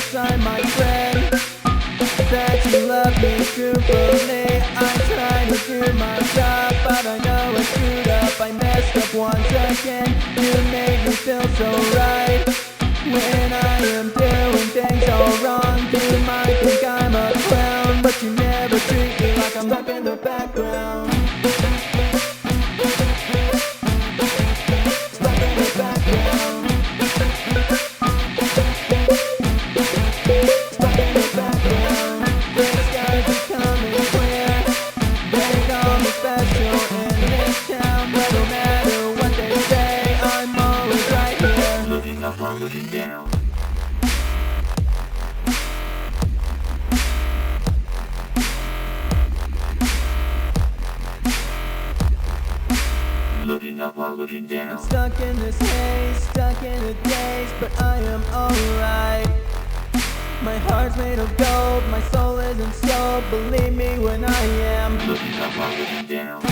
sign, my friend, that you love me truthfully. I'm trying to do my job, but I know I screwed up. I messed up once again. You make me feel so right when I am doing things all wrong. You might think I'm a clown, but you never treat me like I'm stuck in the background. Stuck in the background. Stuck in the background. The skies are becoming clear. They call me special in this town, but no matter what they say, I'm always right here. Looking up or looking down. Looking up or looking down. Stuck in this haze, stuck in a daze, but I am alright. My heart's made of gold, my soul isn't so. Believe me when I am. Looking up or looking down.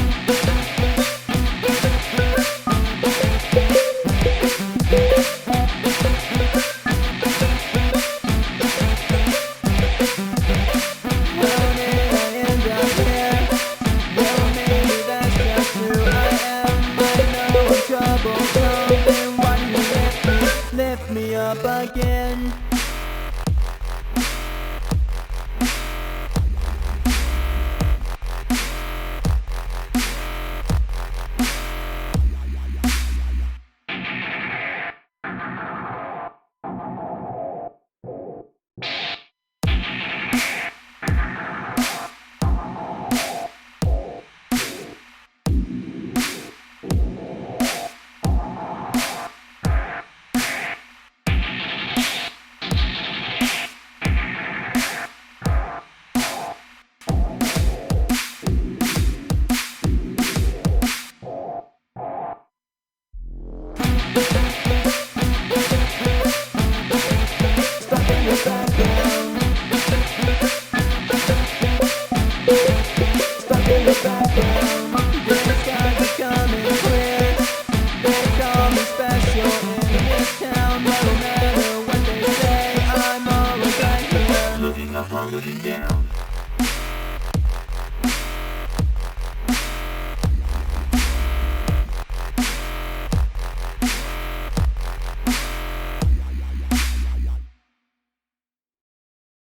How did I end up here? Well, maybe that's just who I am. I know I'm trouble, so then why do you lift me up again? Stuck in the background. Stuck in the background. The skies are becoming clear. They call me special in this town, but no matter what they say, I'm always right here. Looking up or looking down.